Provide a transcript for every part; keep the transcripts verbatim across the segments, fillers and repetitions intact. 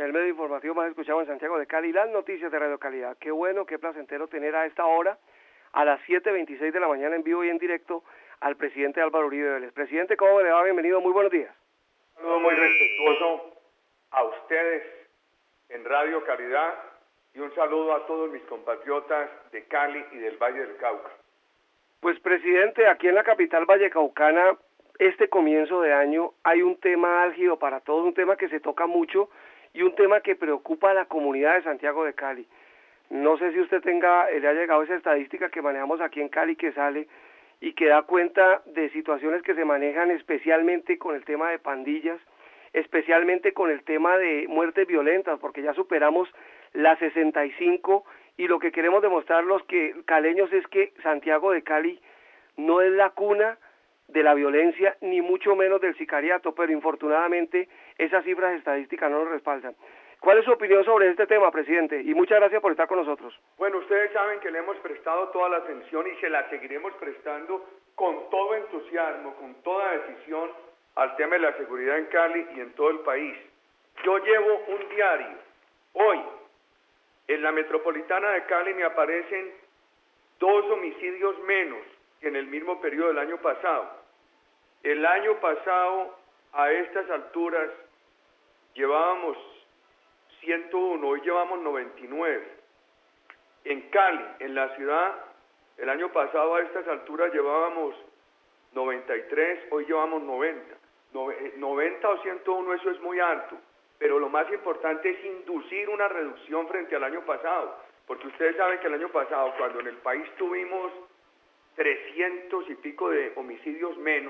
el medio informativo más escuchado en Santiago de Cali, las noticias de Radio Calidad. Qué bueno, qué placentero tener a esta hora, a las siete veintiséis de la mañana en vivo y en directo, al presidente Álvaro Uribe Vélez. Presidente, ¿cómo le va? Bienvenido, muy buenos días. Un saludo muy respetuoso a ustedes en Radio Calidad y un saludo a todos mis compatriotas de Cali y del Valle del Cauca. Pues, presidente, aquí en la capital vallecaucana, este comienzo de año hay un tema álgido para todos, un tema que se toca mucho y un tema que preocupa a la comunidad de Santiago de Cali. No sé si usted tenga, le ha llegado esa estadística que manejamos aquí en Cali que sale y que da cuenta de situaciones que se manejan especialmente con el tema de pandillas, especialmente con el tema de muertes violentas, porque ya superamos las sesenta y cinco y lo que queremos demostrar los que caleños es que Santiago de Cali no es la cuna de la violencia, ni mucho menos del sicariato, pero infortunadamente esas cifras estadísticas no nos respaldan. ¿Cuál es su opinión sobre este tema, presidente? Y muchas gracias por estar con nosotros. Bueno, ustedes saben que le hemos prestado toda la atención y se la seguiremos prestando con todo entusiasmo, con toda decisión al tema de la seguridad en Cali y en todo el país. Yo llevo un diario. Hoy, en la metropolitana de Cali me aparecen dos homicidios menos que en el mismo periodo del año pasado. El año pasado, a estas alturas, llevábamos ciento uno, hoy llevamos noventa y nueve. En Cali, en la ciudad, el año pasado a estas alturas llevábamos noventa y tres, hoy llevamos noventa. noventa o ciento uno, eso es muy alto, pero lo más importante es inducir una reducción frente al año pasado, porque ustedes saben que el año pasado, cuando en el país tuvimos trescientos y pico de homicidios menos,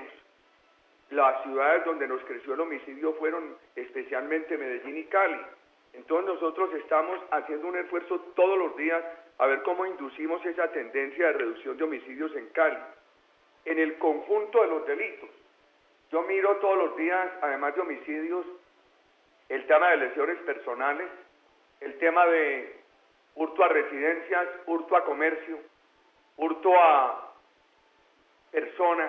las ciudades donde nos creció el homicidio fueron especialmente Medellín y Cali. Entonces nosotros estamos haciendo un esfuerzo todos los días a ver cómo inducimos esa tendencia de reducción de homicidios en Cali. En el conjunto de los delitos, yo miro todos los días, además de homicidios, el tema de lesiones personales, el tema de hurto a residencias, hurto a comercio, hurto a personas,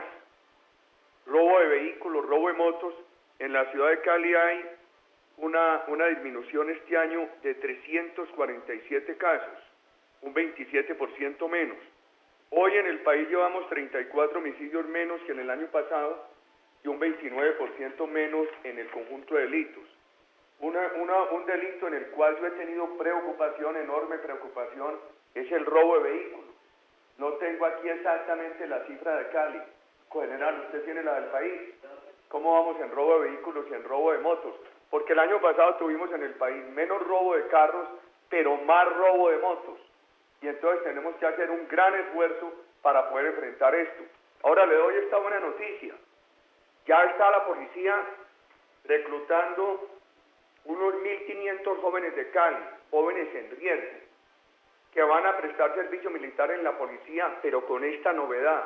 robo de vehículos, robo de motos. En la ciudad de Cali hay una, una disminución este año de trescientos cuarenta y siete casos, un veintisiete por ciento menos. Hoy en el país llevamos treinta y cuatro homicidios menos que en el año pasado y un veintinueve por ciento menos en el conjunto de delitos. Una, una, un delito en el cual yo he tenido preocupación, enorme preocupación, es el robo de vehículos. No tengo aquí exactamente la cifra de Cali. General, usted tiene la del país. ¿Cómo vamos en robo de vehículos y en robo de motos? Porque el año pasado tuvimos en el país menos robo de carros, pero más robo de motos. Y entonces tenemos que hacer un gran esfuerzo para poder enfrentar esto. Ahora le doy esta buena noticia. Ya está la policía reclutando unos mil quinientos jóvenes de Cali, jóvenes en riesgo, que van a prestar servicio militar en la policía, pero con esta novedad.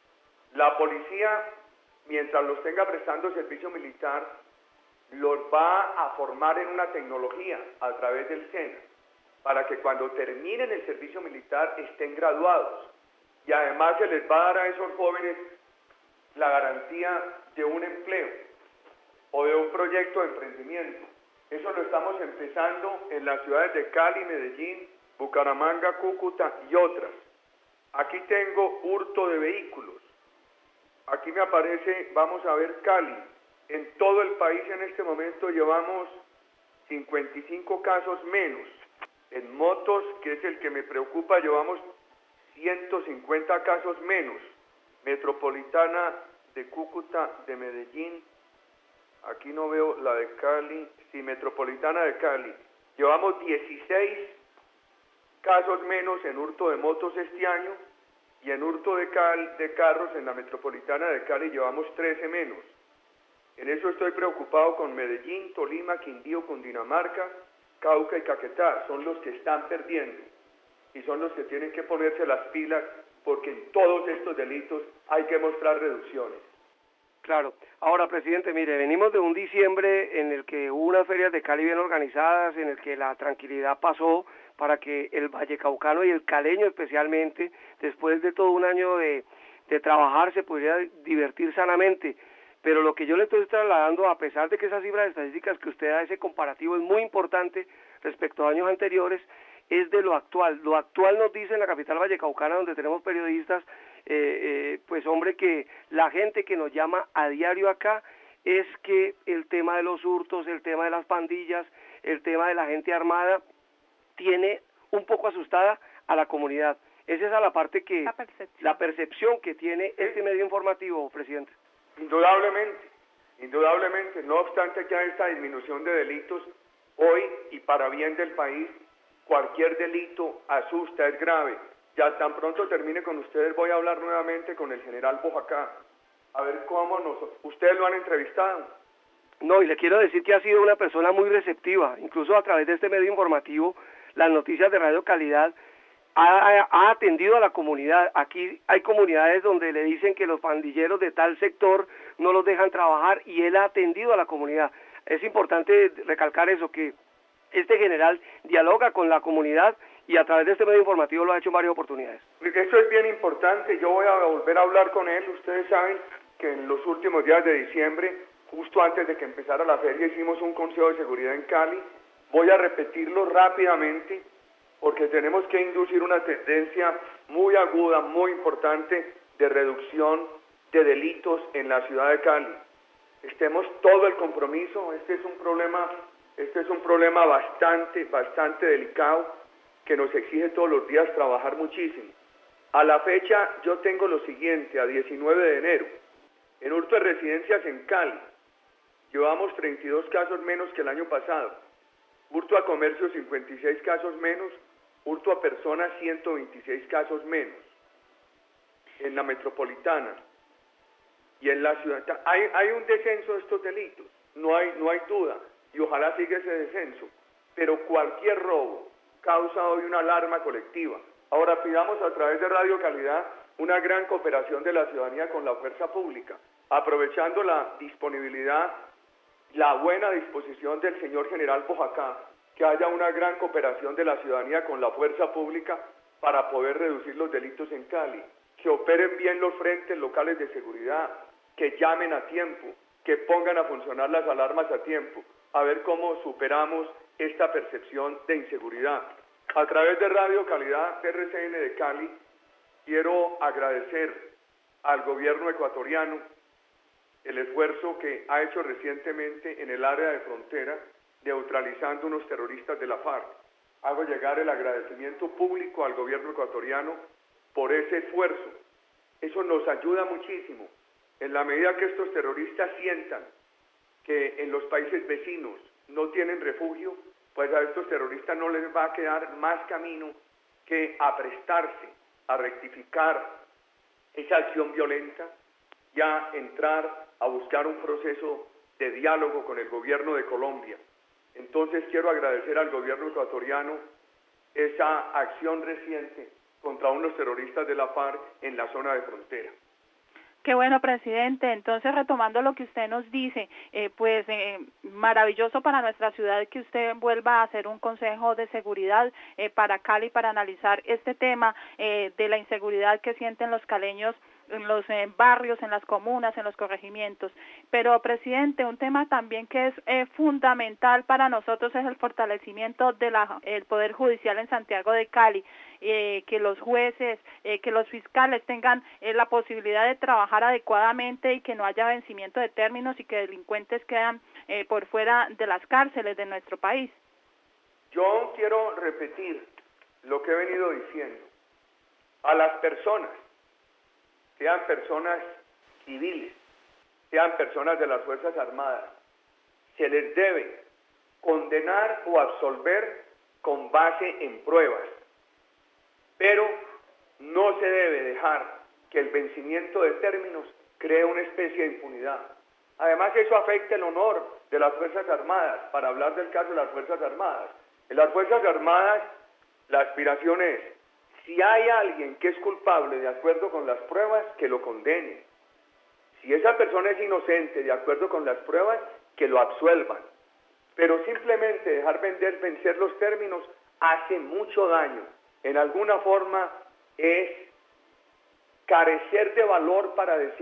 La policía, mientras los tenga prestando servicio militar, los va a formar en una tecnología a través del SENA, para que cuando terminen el servicio militar estén graduados. Y además se les va a dar a esos jóvenes la garantía de un empleo o de un proyecto de emprendimiento. Eso lo estamos empezando en las ciudades de Cali, Medellín, Bucaramanga, Cúcuta y otras. Aquí tengo hurto de vehículos. Aquí me aparece, vamos a ver, Cali. En todo el país en este momento llevamos cincuenta y cinco casos menos. En motos, que es el que me preocupa, llevamos ciento cincuenta casos menos. Metropolitana de Cúcuta, de Medellín. Aquí no veo la de Cali. Sí, Metropolitana de Cali. Llevamos dieciséis casos menos en hurto de motos este año y en hurto de, cal, de carros en la Metropolitana de Cali llevamos trece menos. En eso estoy preocupado con Medellín, Tolima, Quindío, Cundinamarca, Cauca y Caquetá. Son los que están perdiendo y son los que tienen que ponerse las pilas porque en todos estos delitos hay que mostrar reducciones. Claro. Ahora, presidente, mire, venimos de un diciembre en el que hubo unas ferias de Cali bien organizadas, en el que la tranquilidad pasó para que el vallecaucano y el caleño especialmente, después de todo un año de, de trabajar, se pudiera divertir sanamente. Pero lo que yo le estoy trasladando, a pesar de que esas cifras estadísticas que usted da, ese comparativo es muy importante respecto a años anteriores, es de lo actual. Lo actual nos dice en la capital vallecaucana, donde tenemos periodistas, eh, eh, pues hombre, que la gente que nos llama a diario acá es que el tema de los hurtos, el tema de las pandillas, el tema de la gente armada, tiene un poco asustada a la comunidad. Esa es a la parte que, la percepción, la percepción que tiene este medio informativo, presidente. Indudablemente, indudablemente, no obstante que hay esta disminución de delitos, hoy y para bien del país, cualquier delito asusta, es grave. Ya tan pronto termine con ustedes voy a hablar nuevamente con el general Bojacá, a ver cómo nos... ¿Ustedes lo han entrevistado? No, y le quiero decir que ha sido una persona muy receptiva, incluso a través de este medio informativo, las noticias de Radio Calidad, ha, ha atendido a la comunidad. Aquí hay comunidades donde le dicen que los pandilleros de tal sector no los dejan trabajar y él ha atendido a la comunidad. Es importante recalcar eso, que este general dialoga con la comunidad y a través de este medio informativo lo ha hecho en varias oportunidades. Eso es bien importante, yo voy a volver a hablar con él. Ustedes saben que en los últimos días de diciembre, justo antes de que empezara la feria, hicimos un consejo de seguridad en Cali. Voy a repetirlo rápidamente porque tenemos que inducir una tendencia muy aguda, muy importante de reducción de delitos en la ciudad de Cali. Estemos todo el compromiso. Este es un problema, este es un problema bastante, bastante delicado que nos exige todos los días trabajar muchísimo. A la fecha yo tengo lo siguiente: a diecinueve de enero, en hurto de residencias en Cali, llevamos treinta y dos casos menos que el año pasado, hurto a comercio cincuenta y seis casos menos, hurto a personas ciento veintiséis casos menos, en la metropolitana y en la ciudad. Hay, hay un descenso de estos delitos, no hay, no hay duda, y ojalá siga ese descenso, pero cualquier robo causa hoy una alarma colectiva. Ahora pidamos a través de Radio Calidad una gran cooperación de la ciudadanía con la fuerza pública, aprovechando la disponibilidad, la buena disposición del señor general Bojacá, que haya una gran cooperación de la ciudadanía con la fuerza pública para poder reducir los delitos en Cali, que operen bien los frentes locales de seguridad, que llamen a tiempo, que pongan a funcionar las alarmas a tiempo, a ver cómo superamos esta percepción de inseguridad. A través de Radio Calidad R C N de Cali, quiero agradecer al gobierno ecuatoriano el esfuerzo que ha hecho recientemente en el área de frontera, neutralizando unos terroristas de la FARC. Hago llegar el agradecimiento público al gobierno ecuatoriano por ese esfuerzo. Eso nos ayuda muchísimo. En la medida que estos terroristas sientan que en los países vecinos no tienen refugio, pues a estos terroristas no les va a quedar más camino que aprestarse a rectificar esa acción violenta y a entrar a buscar un proceso de diálogo con el gobierno de Colombia. Entonces quiero agradecer al gobierno ecuatoriano esa acción reciente contra unos terroristas de la FARC en la zona de frontera. Qué bueno, presidente. Entonces, retomando lo que usted nos dice, eh, pues eh, maravilloso para nuestra ciudad que usted vuelva a hacer un consejo de seguridad eh, para Cali para analizar este tema eh, de la inseguridad que sienten los caleños en los eh, barrios, en las comunas, en los corregimientos. Pero, presidente, un tema también que es eh, fundamental para nosotros es el fortalecimiento del de Poder Judicial en Santiago de Cali, eh, que los jueces, eh, que los fiscales tengan eh, la posibilidad de trabajar adecuadamente y que no haya vencimiento de términos y que delincuentes quedan eh, por fuera de las cárceles de nuestro país. Yo quiero repetir lo que he venido diciendo. A las personas, sean personas civiles, sean personas de las Fuerzas Armadas, se les debe condenar o absolver con base en pruebas, pero no se debe dejar que el vencimiento de términos cree una especie de impunidad. Además, eso afecta el honor de las Fuerzas Armadas, para hablar del caso de las Fuerzas Armadas. En las Fuerzas Armadas, la aspiración es, si hay alguien que es culpable de acuerdo con las pruebas, que lo condene. Si esa persona es inocente de acuerdo con las pruebas, que lo absuelvan. Pero simplemente dejar vender, vencer los términos hace mucho daño. En alguna forma es carecer de valor para decir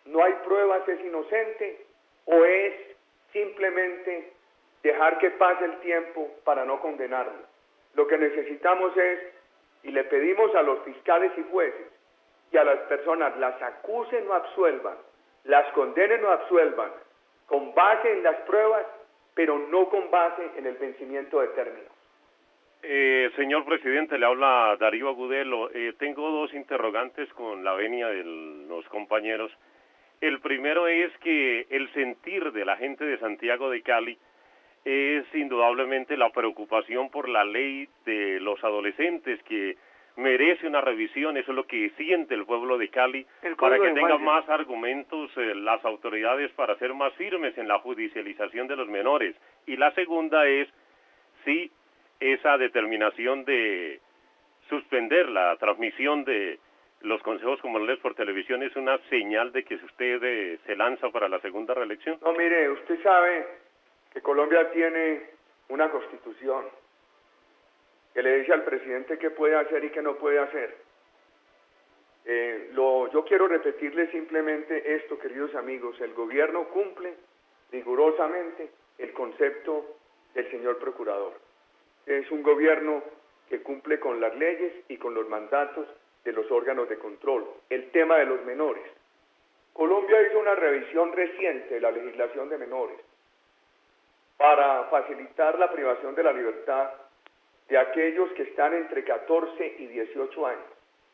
no hay pruebas, es inocente, o es simplemente dejar que pase el tiempo para no condenarlo. Lo que necesitamos es, y le pedimos a los fiscales y jueces, que a las personas las acusen o absuelvan, las condenen o absuelvan, con base en las pruebas, pero no con base en el vencimiento de términos. Eh, señor presidente, le habla Darío Agudelo. Eh, tengo dos interrogantes con la venia de los compañeros. El primero es que el sentir de la gente de Santiago de Cali es indudablemente la preocupación por la ley de los adolescentes, que merece una revisión. Eso es lo que siente el pueblo de Cali, para que tenga más argumentos eh, las autoridades para ser más firmes en la judicialización de los menores. Y la segunda es si esa determinación de suspender la transmisión de los consejos comunales por televisión es una señal de que usted eh, se lanza para la segunda reelección. No, mire, usted sabe que Colombia tiene una constitución que le dice al presidente qué puede hacer y qué no puede hacer. Eh, lo, yo quiero repetirle simplemente esto, queridos amigos: el gobierno cumple rigurosamente el concepto del señor procurador. Es un gobierno que cumple con las leyes y con los mandatos de los órganos de control. El tema de los menores. Colombia hizo una revisión reciente de la legislación de menores para facilitar la privación de la libertad de aquellos que están entre catorce y dieciocho años.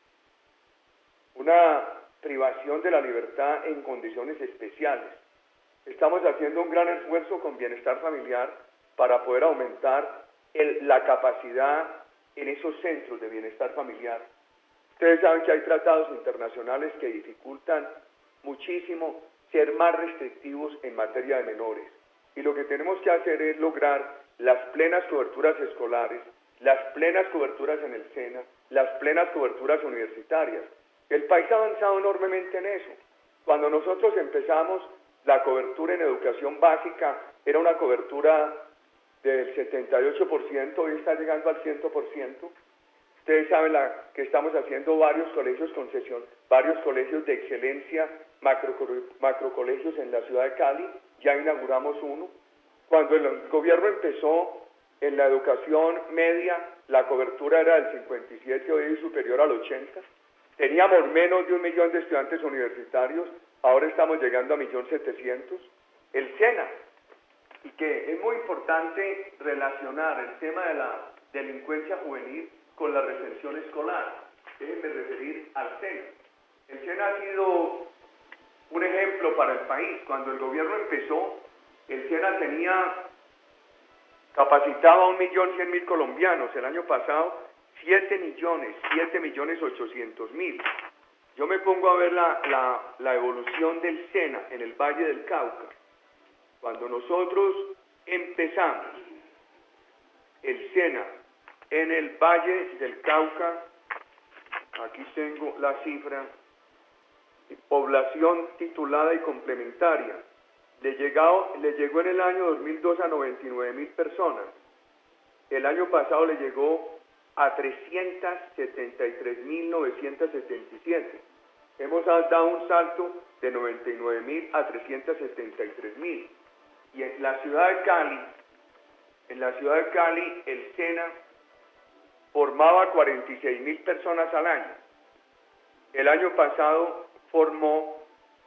Una privación de la libertad en condiciones especiales. Estamos haciendo un gran esfuerzo con bienestar familiar para poder aumentar el, la capacidad en esos centros de bienestar familiar. Ustedes saben que hay tratados internacionales que dificultan muchísimo ser más restrictivos en materia de menores. Y lo que tenemos que hacer es lograr las plenas coberturas escolares, las plenas coberturas en el SENA, las plenas coberturas universitarias. El país ha avanzado enormemente en eso. Cuando nosotros empezamos, la cobertura en educación básica era una cobertura del setenta y ocho por ciento, hoy está llegando al cien por ciento. Ustedes saben la, que estamos haciendo varios colegios concesión, varios colegios de excelencia, macro, macrocolegios en la ciudad de Cali, ya inauguramos uno. Cuando el gobierno empezó en la educación media, la cobertura era del cincuenta y siete, hoy es superior al ochenta. Teníamos menos de un millón de estudiantes universitarios, ahora estamos llegando a un millón setecientos. El SENA, y que es muy importante relacionar el tema de la delincuencia juvenil con la retención escolar. Déjenme referir al SENA. El SENA ha sido un ejemplo para el país. Cuando el gobierno empezó, el SENA tenía capacitado a un millón cien mil colombianos. El año pasado, siete millones, siete millones ochocientos mil. Yo me pongo a ver la, la, la evolución del SENA en el Valle del Cauca. Cuando nosotros empezamos el SENA en el Valle del Cauca, aquí tengo la cifra, población titulada y complementaria, le, llegado, le llegó en el año dos mil dos a noventa y nueve mil personas. El año pasado le llegó a trescientos setenta y tres mil novecientos setenta y siete. Hemos dado un salto de noventa y nueve mil a trescientos setenta y tres mil. Y en la ciudad de Cali, en la ciudad de Cali, el SENA formaba cuarenta y seis mil personas al año. El año pasado formó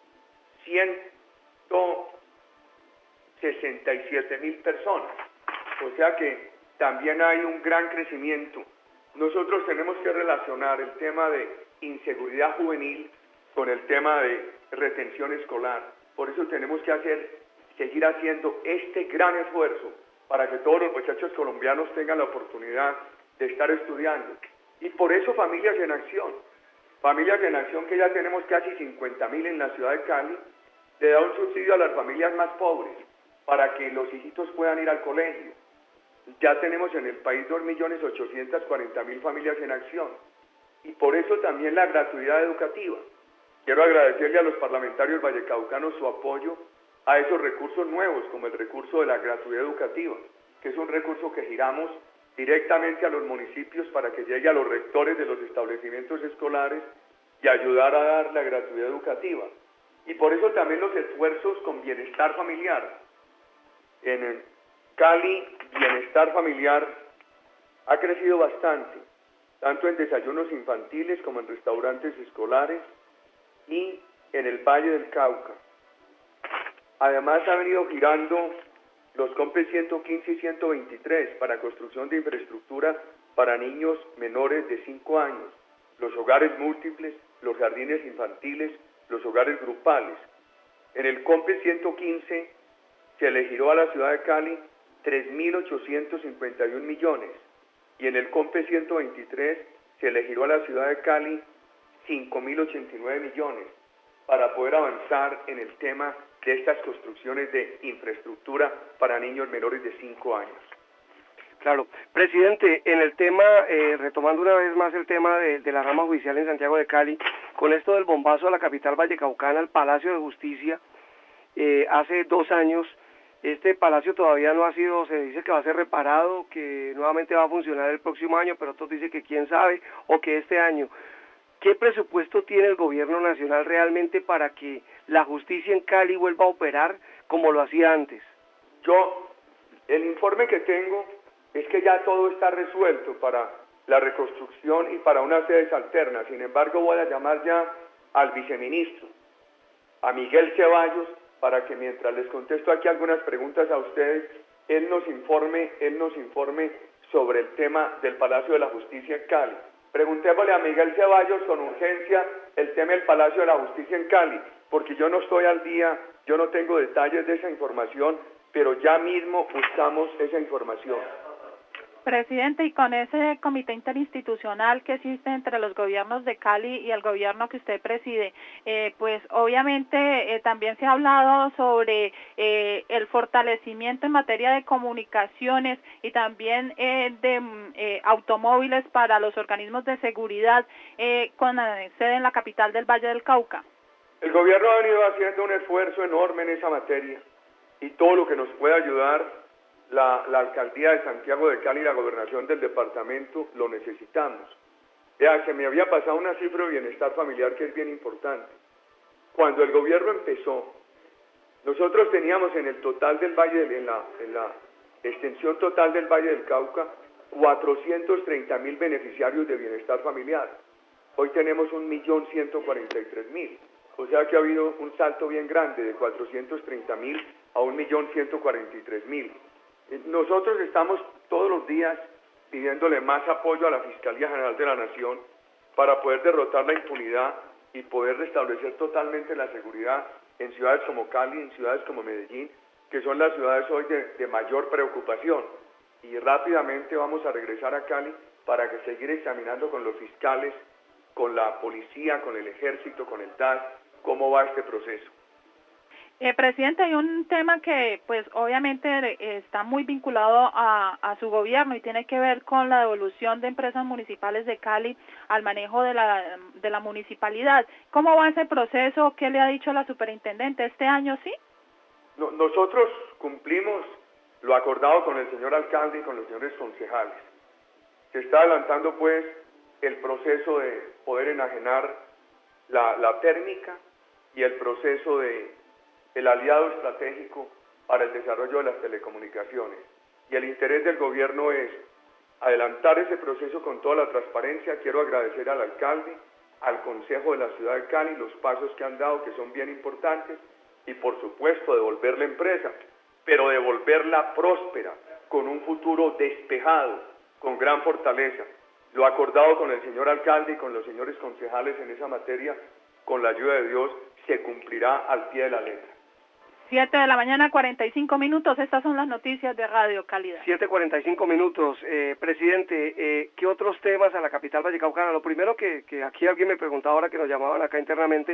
ciento sesenta y siete mil personas. O sea que también hay un gran crecimiento. Nosotros tenemos que relacionar el tema de inseguridad juvenil con el tema de retención escolar. Por eso tenemos que hacer, seguir haciendo este gran esfuerzo para que todos los muchachos colombianos tengan la oportunidad de estar estudiando. Y por eso Familias en Acción, Familias en Acción, que ya tenemos casi cincuenta mil en la ciudad de Cali, le da un subsidio a las familias más pobres para que los hijitos puedan ir al colegio. Ya tenemos en el país dos millones ochocientos cuarenta mil familias en acción. Y por eso también la gratuidad educativa. Quiero agradecerle a los parlamentarios vallecaucanos su apoyo a esos recursos nuevos, como el recurso de la gratuidad educativa, que es un recurso que giramos directamente a los municipios para que llegue a los rectores de los establecimientos escolares y ayudar a dar la gratuidad educativa. Y por eso también los esfuerzos con bienestar familiar. En Cali, bienestar familiar ha crecido bastante, tanto en desayunos infantiles como en restaurantes escolares y en el Valle del Cauca. Además ha venido girando los COMPES ciento quince y ciento veintitrés para construcción de infraestructura para niños menores de cinco años, los hogares múltiples, los jardines infantiles, los hogares grupales. En el COMPES ciento quince se le giró a la ciudad de Cali tres mil ochocientos cincuenta y un millones y en el COMPES ciento veintitrés se le giró a la ciudad de Cali cinco mil ochenta y nueve millones para poder avanzar en el tema de estas construcciones de infraestructura para niños menores de cinco años. Claro. Presidente, en el tema, eh, retomando una vez más el tema de, de la rama judicial en Santiago de Cali, con esto del bombazo a la capital vallecaucana, al Palacio de Justicia, eh, hace dos años, este palacio todavía no ha sido, se dice que va a ser reparado, que nuevamente va a funcionar el próximo año, pero otros dicen que quién sabe, o que este año. ¿Qué presupuesto tiene el gobierno nacional realmente para que la justicia en Cali vuelva a operar como lo hacía antes? Yo, el informe que tengo es que ya todo está resuelto para la reconstrucción y para unas sedes alternas. Sin embargo, voy a llamar ya al viceministro, a Miguel Ceballos, para que mientras les contesto aquí algunas preguntas a ustedes, él nos informe, él nos informe sobre el tema del Palacio de la Justicia en Cali. Preguntémosle a Miguel Ceballos con urgencia el tema del Palacio de la Justicia en Cali, porque yo no estoy al día, yo no tengo detalles de esa información, pero ya mismo buscamos esa información. Presidente, y con ese comité interinstitucional que existe entre los gobiernos de Cali y el gobierno que usted preside, eh, pues obviamente eh, también se ha hablado sobre eh, el fortalecimiento en materia de comunicaciones y también eh, de eh, automóviles para los organismos de seguridad eh, con eh, sede en la capital del Valle del Cauca. El gobierno ha venido haciendo un esfuerzo enorme en esa materia y todo lo que nos pueda ayudar La, la alcaldía de Santiago de Cali y la gobernación del departamento lo necesitamos. Ya, se me había pasado una cifra de bienestar familiar que es bien importante. Cuando el gobierno empezó, nosotros teníamos en el total del Valle, en la, en la extensión total del Valle del Cauca, cuatrocientos treinta mil beneficiarios de bienestar familiar. Hoy tenemos un millón ciento cuarenta y tres mil. O sea que ha habido un salto bien grande de cuatrocientos treinta mil a un millón ciento cuarenta y tres mil. Nosotros estamos todos los días pidiéndole más apoyo a la Fiscalía General de la Nación para poder derrotar la impunidad y poder restablecer totalmente la seguridad en ciudades como Cali, en ciudades como Medellín, que son las ciudades hoy de, de mayor preocupación. Y rápidamente vamos a regresar a Cali para que seguir examinando con los fiscales, con la policía, con el ejército, con el D A S, cómo va este proceso. Eh, presidente, hay un tema que pues obviamente eh, está muy vinculado a, a su gobierno y tiene que ver con la devolución de empresas municipales de Cali al manejo de la, de la municipalidad. ¿Cómo va ese proceso? ¿Qué le ha dicho la superintendente? ¿Este año sí? No, nosotros cumplimos lo acordado con el señor alcalde y con los señores concejales. Se está adelantando pues el proceso de poder enajenar la, la térmica y el proceso de el aliado estratégico para el desarrollo de las telecomunicaciones. Y el interés del gobierno es adelantar ese proceso con toda la transparencia. Quiero agradecer al alcalde, al Consejo de la Ciudad de Cali, los pasos que han dado, que son bien importantes, y por supuesto devolver la empresa, pero devolverla próspera, con un futuro despejado, con gran fortaleza. Lo acordado con el señor alcalde y con los señores concejales en esa materia, con la ayuda de Dios, se cumplirá al pie de la letra. Siete de la mañana, cuarenta y cinco minutos. Estas son las noticias de Radio Calidad. Siete cuarenta y cinco minutos. Eh, presidente, eh, ¿qué otros temas a la capital vallecaucana? Lo primero que, que aquí alguien me preguntaba ahora que nos llamaban acá internamente,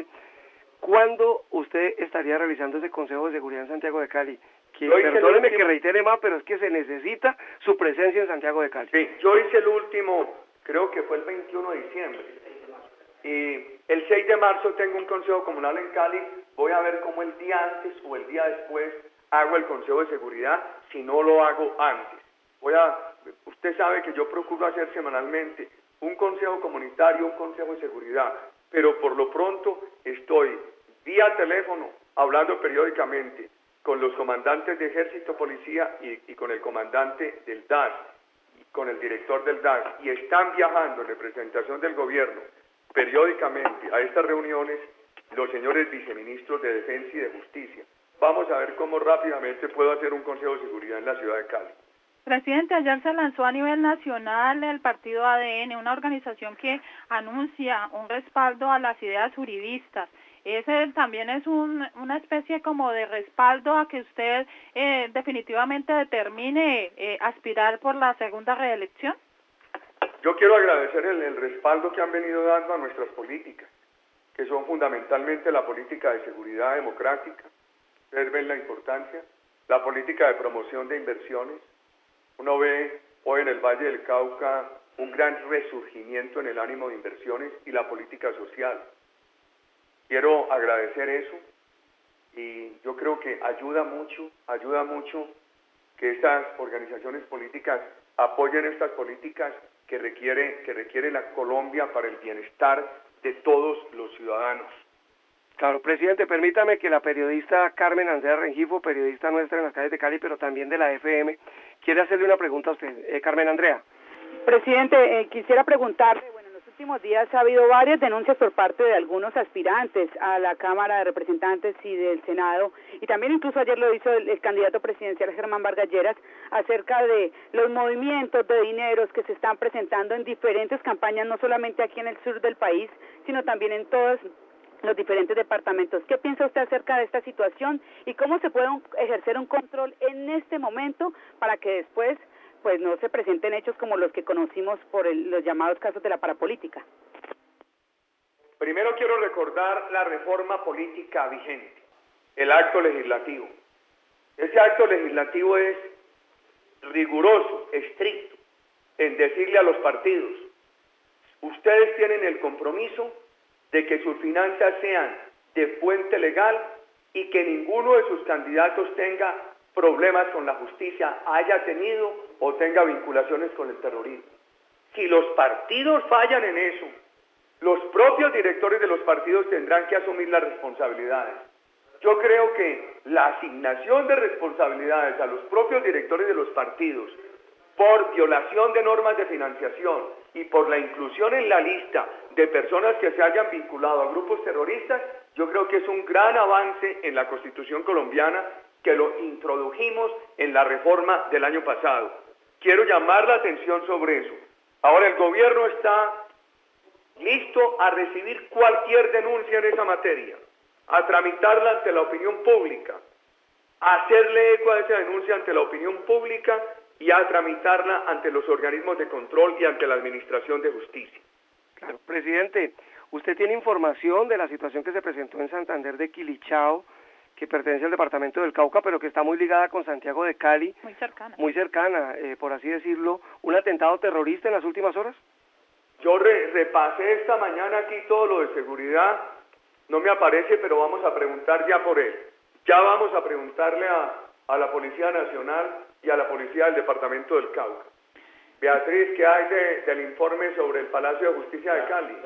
¿cuándo usted estaría realizando ese Consejo de Seguridad en Santiago de Cali? Que, perdóneme que reitere más, pero es que se necesita su presencia en Santiago de Cali. Sí, yo hice el último, creo que fue el veintiuno de diciembre. Y el seis de marzo tengo un consejo comunal en Cali. Voy a ver cómo el día antes o el día después hago el consejo de seguridad, si no lo hago antes. Voy a, usted sabe que yo procuro hacer semanalmente un consejo comunitario, un consejo de seguridad, pero por lo pronto estoy vía teléfono, hablando periódicamente con los comandantes de Ejército, Policía y, y con el comandante del D A S, y con el director del D A S, y están viajando en representación del gobierno periódicamente a estas reuniones los señores viceministros de Defensa y de Justicia. Vamos a ver cómo rápidamente puedo hacer un Consejo de Seguridad en la ciudad de Cali. Presidente, ayer se lanzó a nivel nacional el partido A D N, una organización que anuncia un respaldo a las ideas uribistas. Ese también es un, una especie como de respaldo a que usted eh, definitivamente determine eh, aspirar por la segunda reelección. Yo quiero agradecer el, el respaldo que han venido dando a nuestras políticas, que son fundamentalmente la política de seguridad democrática, ustedes ven la importancia, la política de promoción de inversiones. Uno ve hoy en el Valle del Cauca un gran resurgimiento en el ánimo de inversiones y la política social. Quiero agradecer eso y yo creo que ayuda mucho, ayuda mucho que estas organizaciones políticas apoyen estas políticas que requiere, que requiere la Colombia para el bienestar de todos los ciudadanos. Claro, presidente, permítame que la periodista Carmen Andrea Rengifo, periodista nuestra en las calles de Cali, pero también de la F M, quiere hacerle una pregunta a usted. Eh, Carmen Andrea. Presidente, eh, quisiera preguntarle, bueno, en los últimos días ha habido varias denuncias por parte de algunos aspirantes a la Cámara de Representantes y del Senado, y también incluso ayer lo hizo el, el candidato presidencial Germán Vargas Lleras, acerca de los movimientos de dineros que se están presentando en diferentes campañas, no solamente aquí en el sur del país, sino también en todos los diferentes departamentos. ¿Qué piensa usted acerca de esta situación y cómo se puede ejercer un control en este momento para que después pues no se presenten hechos como los que conocimos por el, los llamados casos de la parapolítica? Primero quiero recordar la reforma política vigente, el acto legislativo. Ese acto legislativo es riguroso, estricto, en decirle a los partidos, ustedes tienen el compromiso de que sus finanzas sean de fuente legal y que ninguno de sus candidatos tenga problemas con la justicia, haya tenido o tenga vinculaciones con el terrorismo. Si los partidos fallan en eso, los propios directores de los partidos tendrán que asumir las responsabilidades. Yo creo que la asignación de responsabilidades a los propios directores de los partidos por violación de normas de financiación y por la inclusión en la lista de personas que se hayan vinculado a grupos terroristas, yo creo que es un gran avance en la Constitución colombiana que lo introdujimos en la reforma del año pasado. Quiero llamar la atención sobre eso. Ahora el gobierno está listo a recibir cualquier denuncia en esa materia, a tramitarla ante la opinión pública, a hacerle eco a esa denuncia ante la opinión pública y a tramitarla ante los organismos de control y ante la Administración de Justicia. Claro, presidente, usted tiene información de la situación que se presentó en Santander de Quilichao, que pertenece al departamento del Cauca, pero que está muy ligada con Santiago de Cali. Muy cercana. Muy cercana, eh, por así decirlo. ¿Un atentado terrorista en las últimas horas? Yo re repasé esta mañana aquí todo lo de seguridad, no me aparece, pero vamos a preguntar ya por él. Ya vamos a preguntarle a, a la Policía Nacional y a la Policía del Departamento del Cauca. Beatriz, ¿qué hay de, del informe sobre el Palacio de Justicia de Cali?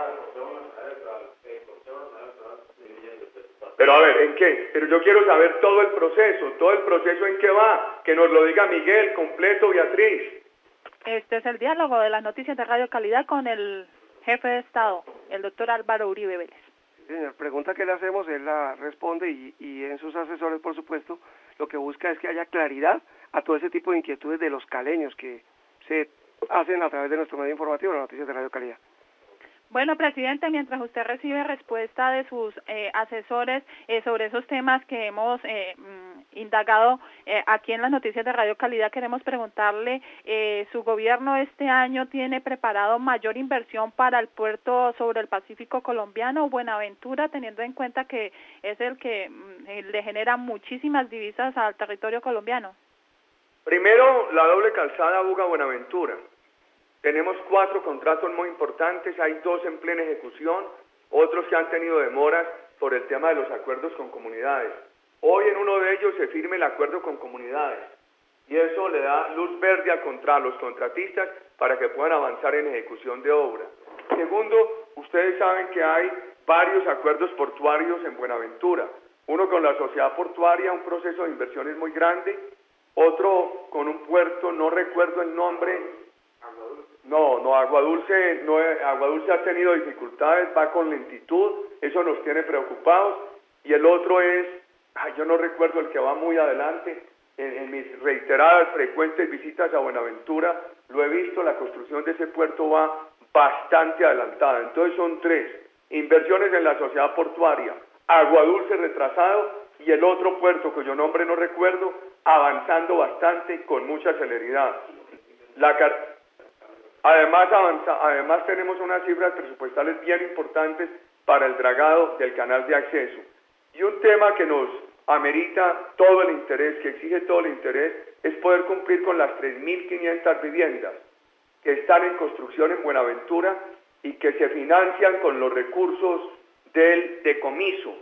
Pero a ver, ¿en qué? Pero yo quiero saber todo el proceso, todo el proceso en qué va, que nos lo diga Miguel, completo, Beatriz. Este es el diálogo de las noticias de Radio Calidad con el jefe de Estado, el doctor Álvaro Uribe Vélez. Señor, pregunta que le hacemos, él la responde y, y en sus asesores, por supuesto, lo que busca es que haya claridad a todo ese tipo de inquietudes de los caleños que se hacen a través de nuestro medio informativo, las noticias de Radio Calidad. Bueno, presidente, mientras usted recibe respuesta de sus eh, asesores eh, sobre esos temas que hemos eh, indagado eh, aquí en las noticias de Radio Calidad, queremos preguntarle, eh, ¿su gobierno este año tiene preparado mayor inversión para el puerto sobre el Pacífico colombiano, Buenaventura, teniendo en cuenta que es el que mm, le genera muchísimas divisas al territorio colombiano? Primero, la doble calzada Buga-Buenaventura. Tenemos cuatro contratos muy importantes, hay dos en plena ejecución, otros que han tenido demoras por el tema de los acuerdos con comunidades. Hoy en uno de ellos se firme el acuerdo con comunidades y eso le da luz verde a, contra, a los contratistas para que puedan avanzar en ejecución de obra. Segundo, ustedes saben que hay varios acuerdos portuarios en Buenaventura. Uno con la sociedad portuaria, un proceso de inversiones muy grande, otro con un puerto, no recuerdo el nombre. No, no, Agua Dulce, no, Agua Dulce ha tenido dificultades, va con lentitud, eso nos tiene preocupados. Y el otro es, ay, yo no recuerdo el que va muy adelante, en, en mis reiteradas, frecuentes visitas a Buenaventura, lo he visto, la construcción de ese puerto va bastante adelantada. Entonces son tres, inversiones en la sociedad portuaria, Agua Dulce retrasado y el otro puerto cuyo nombre no recuerdo, avanzando bastante con mucha celeridad. La Además, avanza, además tenemos unas cifras presupuestales bien importantes para el dragado del canal de acceso. Y un tema que nos amerita todo el interés, que exige todo el interés, es poder cumplir con las tres mil quinientas viviendas que están en construcción en Buenaventura y que se financian con los recursos del decomiso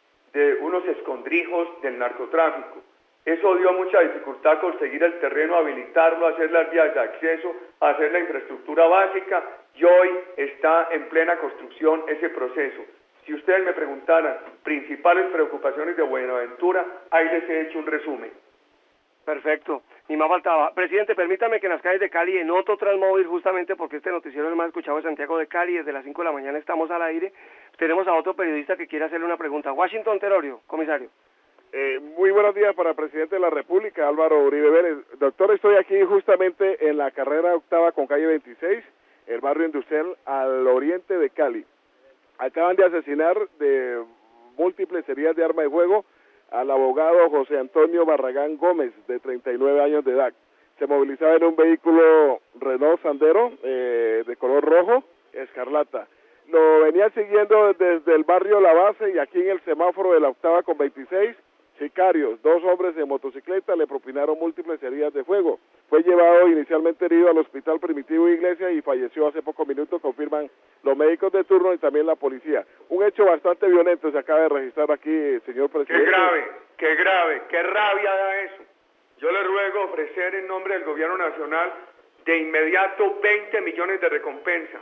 de unos escondrijos del narcotráfico. Eso dio mucha dificultad conseguir el terreno, habilitarlo, hacer las vías de acceso, hacer la infraestructura básica y hoy está en plena construcción ese proceso. Si ustedes me preguntaran principales preocupaciones de Buenaventura, ahí les he hecho un resumen. Perfecto, ni más faltaba. Presidente, permítame que en las calles de Cali, en otro Transmóvil, justamente porque este noticiero es el más escuchado en Santiago de Cali, desde las cinco de la mañana estamos al aire, tenemos a otro periodista que quiere hacerle una pregunta. Washington Terorio, comisario. Eh, muy buenos días para el presidente de la República, Álvaro Uribe Vélez. Doctor, estoy aquí justamente en la carrera octava con calle veintiséis, el barrio industrial al oriente de Cali. Acaban de asesinar de múltiples heridas de arma de fuego al abogado José Antonio Barragán Gómez, de treinta y nueve años de edad. Se movilizaba en un vehículo Renault Sandero eh, de color rojo, escarlata. Lo venía siguiendo desde el barrio La Base y aquí en el semáforo de la octava con veintiséis, sicarios, dos hombres en motocicleta, le propinaron múltiples heridas de fuego. Fue llevado inicialmente herido al Hospital Primitivo Iglesia y falleció hace pocos minutos, confirman los médicos de turno y también la policía. Un hecho bastante violento se acaba de registrar aquí, señor presidente. Qué grave, qué grave, qué rabia da eso. Yo le ruego ofrecer en nombre del gobierno nacional de inmediato veinte millones de recompensa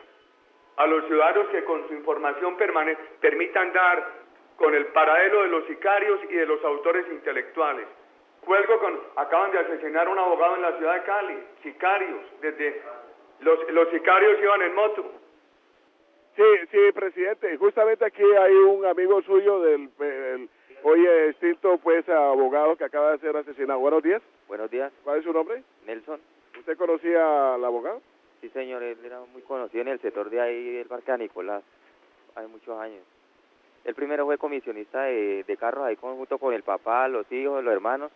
a los ciudadanos que con su información permanente permitan dar con el paradero de los sicarios y de los autores intelectuales. Cuelgo con, acaban de asesinar a un abogado en la ciudad de Cali, sicarios, desde los, los sicarios iban en moto. Sí, sí, presidente, justamente aquí hay un amigo suyo del el, hoy extinto pues abogado que acaba de ser asesinado. Buenos días. Buenos días. ¿Cuál es su nombre? Nelson. ¿Usted conocía al abogado? Sí, señor, él era muy conocido en el sector de ahí del Parque de Nicolás, hace muchos años. Él primero fue comisionista de, de carros ahí con, junto con el papá, los hijos, los hermanos,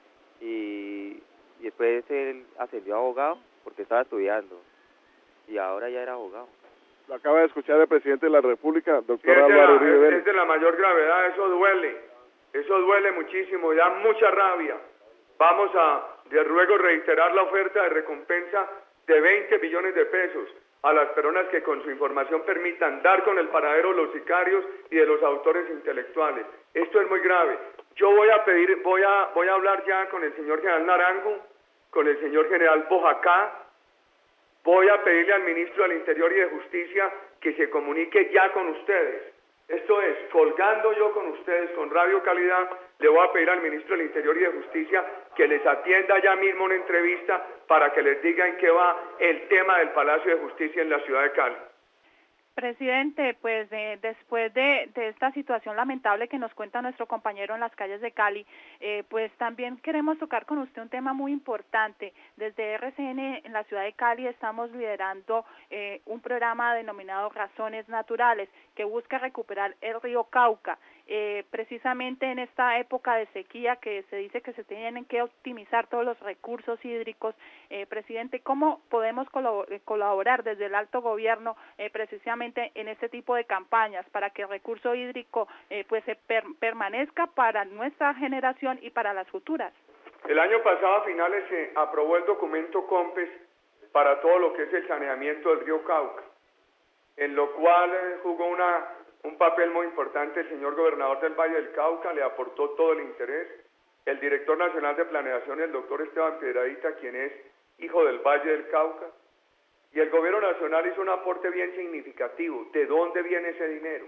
y, y después él ascendió a abogado porque estaba estudiando, y ahora ya era abogado. Lo acaba de escuchar el presidente de la República, doctor Sí, Álvaro Uribe Vélez. Es, es de la mayor gravedad, eso duele, eso duele muchísimo, da mucha rabia. Vamos a, de ruego, reiterar la oferta de recompensa de veinte millones de pesos a las personas que con su información permitan dar con el paradero de los sicarios y de los autores intelectuales. Esto es muy grave. Yo voy a pedir, voy a, voy a hablar ya con el señor general Naranjo, con el señor general Bojacá, voy a pedirle al ministro del Interior y de Justicia que se comunique ya con ustedes. Esto es, colgando yo con ustedes, con Radio Calidad, le voy a pedir al ministro del Interior y de Justicia que les atienda ya mismo una entrevista para que les diga en qué va el tema del Palacio de Justicia en la ciudad de Cali. Presidente, pues eh, después de, de esta situación lamentable que nos cuenta nuestro compañero en las calles de Cali, eh, pues también queremos tocar con usted un tema muy importante. Desde R C N en la ciudad de Cali estamos liderando eh, un programa denominado Razones Naturales que busca recuperar el río Cauca. Eh, precisamente en esta época de sequía que se dice que se tienen que optimizar todos los recursos hídricos, eh, presidente, ¿cómo podemos colaborar desde el alto gobierno eh, precisamente en este tipo de campañas para que el recurso hídrico eh, pues se per permanezca para nuestra generación y para las futuras? El año pasado a finales se aprobó el documento COMPES para todo lo que es el saneamiento del río Cauca, en lo cual eh, jugó una un papel muy importante el señor gobernador del Valle del Cauca, le aportó todo el interés, el director nacional de planeación, el doctor Esteban Piedradita, quien es hijo del Valle del Cauca, y el gobierno nacional hizo un aporte bien significativo. ¿De dónde viene ese dinero?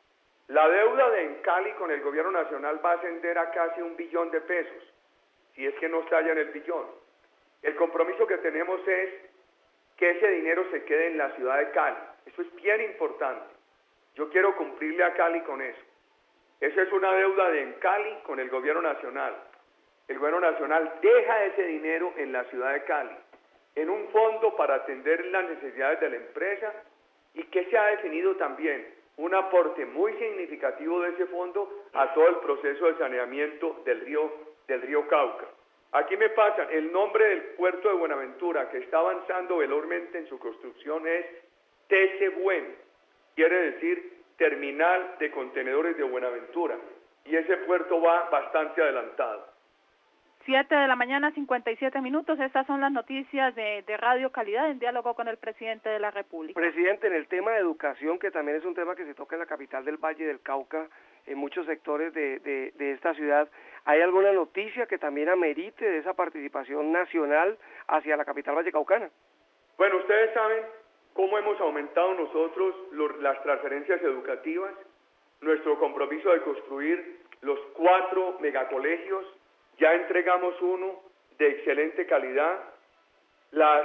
La deuda de Encali con el gobierno nacional va a ascender a casi un billón de pesos, si es que no está ya en el billón. El compromiso que tenemos es que ese dinero se quede en la ciudad de Cali. Eso es bien importante. Yo quiero cumplirle a Cali con eso. Esa es una deuda de Encali con el gobierno nacional. El gobierno nacional deja ese dinero en la ciudad de Cali, en un fondo para atender las necesidades de la empresa, y que se ha definido también un aporte muy significativo de ese fondo a todo el proceso de saneamiento del río, del río Cauca. Aquí me pasan, el nombre del puerto de Buenaventura, que está avanzando velozmente en su construcción, es T C Buen, quiere decir Terminal de Contenedores de Buenaventura, y ese puerto va bastante adelantado. Siete de la mañana, cincuenta y siete minutos. Estas son las noticias de, de Radio Calidad en diálogo con el presidente de la República. Presidente, en el tema de educación, que también es un tema que se toca en la capital del Valle del Cauca, en muchos sectores de, de, de esta ciudad, ¿hay alguna noticia que también amerite de esa participación nacional hacia la capital vallecaucana? Bueno, ustedes saben cómo hemos aumentado nosotros los, las transferencias educativas, nuestro compromiso de construir los cuatro megacolegios. Ya entregamos uno de excelente calidad, las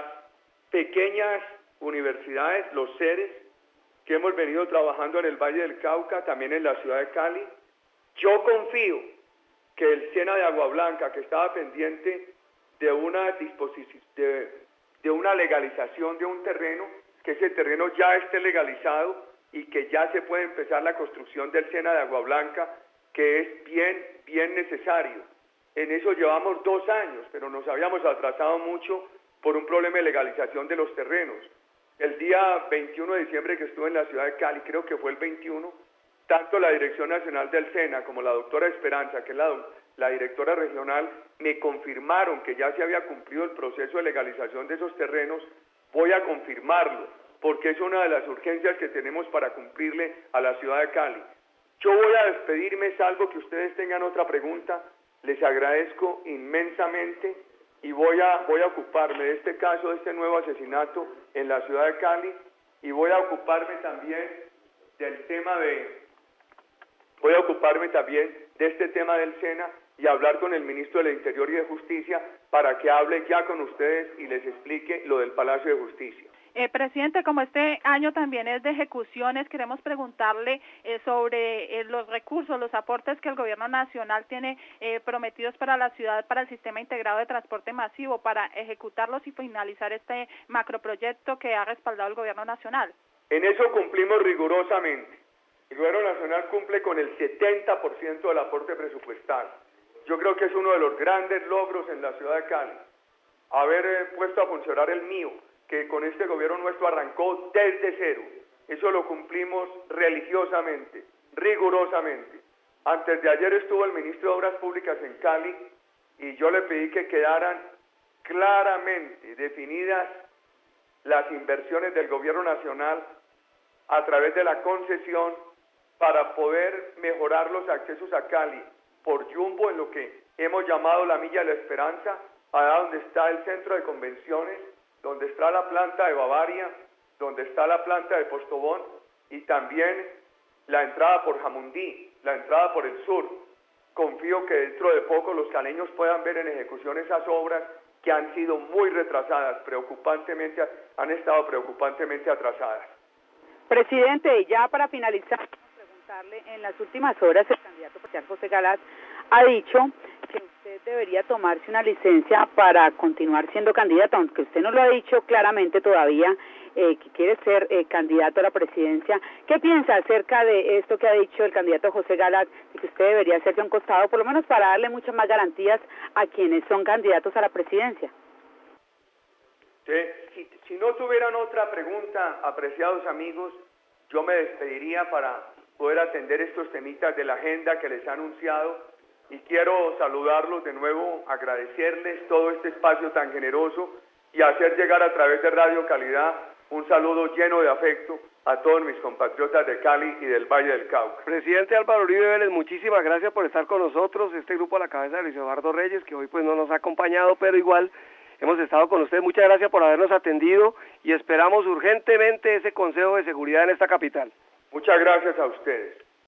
pequeñas universidades, los seres, que hemos venido trabajando en el Valle del Cauca, también en la ciudad de Cali. Yo confío que el SENA de Agua Blanca, que estaba pendiente de una disposición, de, de una legalización de un terreno, que ese terreno ya esté legalizado y que ya se puede empezar la construcción del SENA de Agua Blanca, que es bien, bien necesario. En eso llevamos dos años, pero nos habíamos atrasado mucho por un problema de legalización de los terrenos. El día veintiuno de diciembre que estuve en la ciudad de Cali, creo que fue el veintiuno, tanto la Dirección Nacional del SENA como la doctora Esperanza, que es la, la directora regional, me confirmaron que ya se había cumplido el proceso de legalización de esos terrenos. Voy a confirmarlo, porque es una de las urgencias que tenemos para cumplirle a la ciudad de Cali. Yo voy a despedirme, salvo que ustedes tengan otra pregunta. Les agradezco inmensamente y voy a, voy a ocuparme de este caso, de este nuevo asesinato en la ciudad de Cali, y voy a ocuparme también del tema de, voy a ocuparme también de este tema del SENA y hablar con el ministro del Interior y de Justicia para que hable ya con ustedes y les explique lo del Palacio de Justicia. Eh, presidente, como este año también es de ejecuciones, queremos preguntarle eh, sobre eh, los recursos, los aportes que el gobierno nacional tiene eh, prometidos para la ciudad, para el sistema integrado de transporte masivo, para ejecutarlos y finalizar este macroproyecto que ha respaldado el gobierno nacional. En eso cumplimos rigurosamente. El gobierno nacional cumple con el setenta por ciento del aporte presupuestal. Yo creo que es uno de los grandes logros en la ciudad de Cali, haber eh, puesto a funcionar el mío, que con este gobierno nuestro arrancó desde cero. Eso lo cumplimos religiosamente, rigurosamente. Antes de ayer estuvo el ministro de Obras Públicas en Cali y yo le pedí que quedaran claramente definidas las inversiones del gobierno nacional a través de la concesión para poder mejorar los accesos a Cali por Jumbo, en lo que hemos llamado la Milla de la Esperanza, allá donde está el centro de convenciones, donde está la planta de Bavaria, donde está la planta de Postobón, y también la entrada por Jamundí, la entrada por el sur. Confío que dentro de poco los caleños puedan ver en ejecución esas obras que han sido muy retrasadas, preocupantemente, han estado preocupantemente atrasadas. Presidente, ya para finalizar, preguntarle, en las últimas horas el candidato presidencial José Galaz ha dicho que usted debería tomarse una licencia para continuar siendo candidato, aunque usted no lo ha dicho claramente todavía, eh, que quiere ser eh, candidato a la presidencia. ¿Qué piensa acerca de esto que ha dicho el candidato José Galaz, de que usted debería hacerse a un costado, por lo menos para darle muchas más garantías a quienes son candidatos a la presidencia? Sí, si, si no tuvieran otra pregunta, apreciados amigos, yo me despediría para poder atender estos temitas de la agenda que les ha anunciado. Y quiero saludarlos de nuevo, agradecerles todo este espacio tan generoso y hacer llegar a través de Radio Calidad un saludo lleno de afecto a todos mis compatriotas de Cali y del Valle del Cauca. Presidente Álvaro Uribe Vélez, muchísimas gracias por estar con nosotros, este grupo a la cabeza de Luis Eduardo Reyes, que hoy pues no nos ha acompañado, pero igual hemos estado con ustedes. Muchas gracias por habernos atendido y esperamos urgentemente ese Consejo de Seguridad en esta capital. Muchas gracias a ustedes.